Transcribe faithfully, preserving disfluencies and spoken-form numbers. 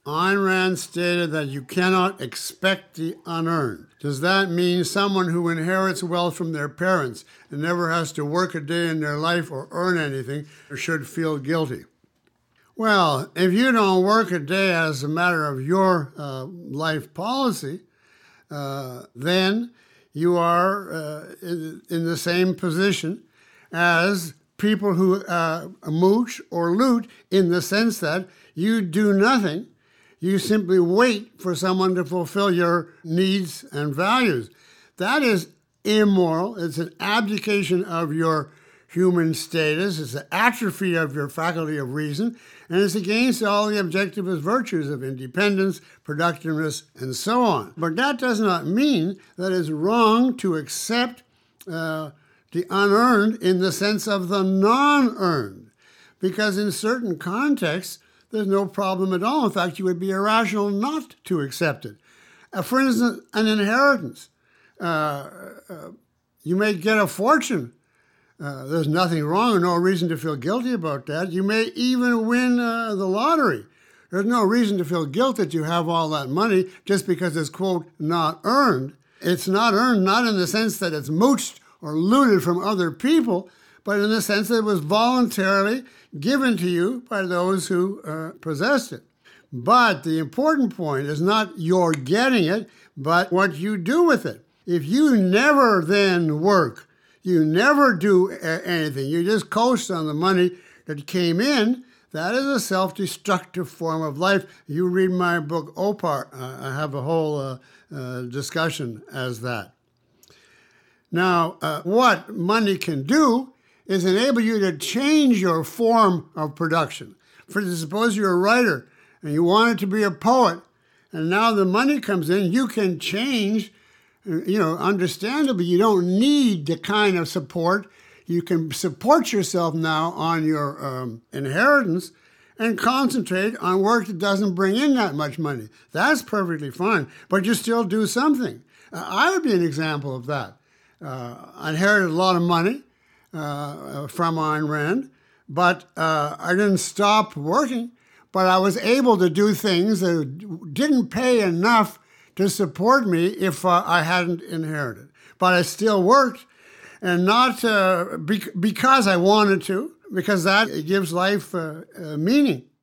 Ayn Rand stated that you cannot expect the unearned. Does that mean someone who inherits wealth from their parents and never has to work a day in their life or earn anything should feel guilty? Well, if you don't work a day as a matter of your uh, life policy, uh, then you are uh, in, in the same position as people who uh, mooch or loot, in the sense that you do nothing. You simply wait for someone to fulfill your needs and values. That is immoral. It's an abdication of your human status. It's an atrophy of your faculty of reason. And it's against all the objectivist virtues of independence, productiveness, and so on. But that does not mean that it's wrong to accept uh, the unearned in the sense of the non-earned. Because in certain contexts, there's no problem at all. In fact, you would be irrational not to accept it. Uh, for instance, an inheritance. Uh, uh, you may get a fortune. Uh, there's nothing wrong or no reason to feel guilty about that. You may even win uh, the lottery. There's no reason to feel guilt that you have all that money just because it's, quote, not earned. It's not earned, not in the sense that it's mooched or looted from other people, but in the sense that it was voluntarily given to you by those who uh, possessed it. But the important point is not your getting it, but what you do with it. If you never then work, you never do a- anything, you just coast on the money that came in, that is a self-destructive form of life. You read my book, Opar, uh, I have a whole uh, uh, discussion as that. Now, uh, what money can do is enable you to change your form of production. For instance, suppose you're a writer and you wanted to be a poet, and now the money comes in, you can change, you know, understandably, you don't need the kind of support. You can support yourself now on your um, inheritance and concentrate on work that doesn't bring in that much money. That's perfectly fine, but you still do something. Uh, I would be an example of that. Uh, I inherited a lot of money Uh, from Ayn Rand, but uh, I didn't stop working, but I was able to do things that didn't pay enough to support me if uh, I hadn't inherited. But I still worked, and not uh, be- because I wanted to, because that gives life uh, uh, meaning.